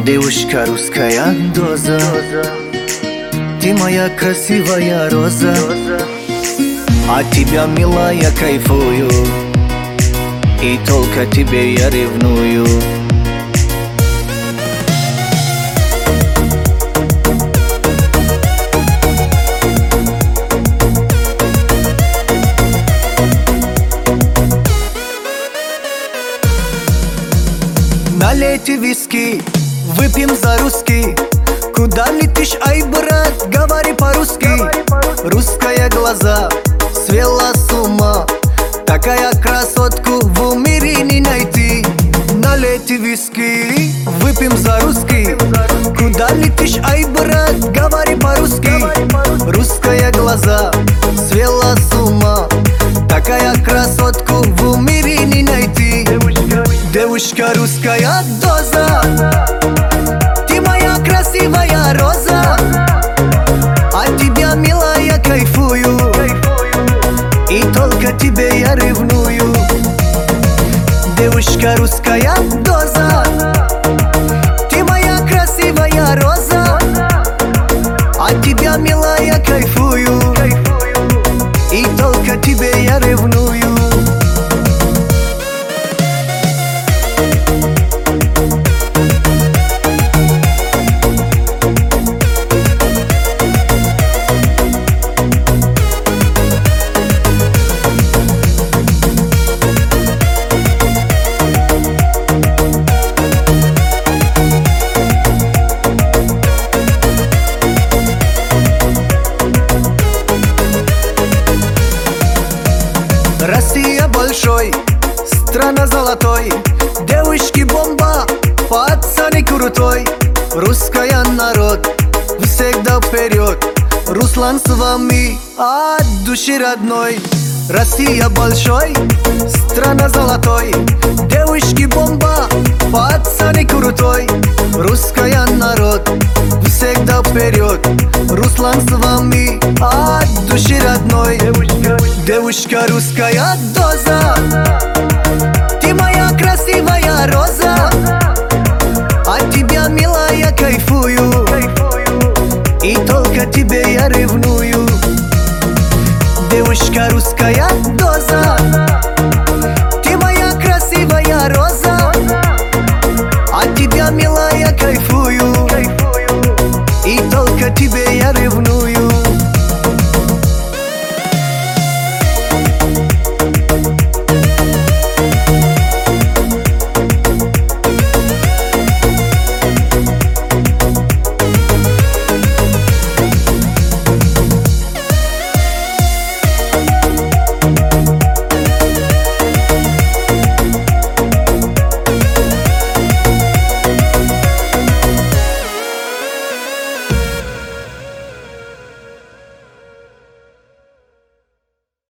Девушка русская доза, ты моя красивая роза, от тебя, милая, кайфую, и только тебе я ревную. Налейте виски, выпьем за русский. Куда летишь, ай, брат, говори по-русски. Русская глаза свела с ума, такая красотку в мире не найти. Налейте виски, выпьем за русский. Куда летишь, ай, брат, говори по-русски. Русская глаза свела с ума, такая красотку в мире не найти. Девушка русская доза, ты моя красивая роза, от тебя, милая, кайфую, и только тебе я ревную. Девушка русская доза, ты моя красивая роза, от тебя, милая, кайфую, и только тебе я ревную. Россия большой, страна золотой, девушки бомба, пацаны крутой. Русская народ, всегда вперед, Руслан с вами от души родной. Россия большой, страна золотой, девушки бомба, пацаны крутой. Русская народ, всегда вперед, Руслан с вами от души родной. Девушка русская доза,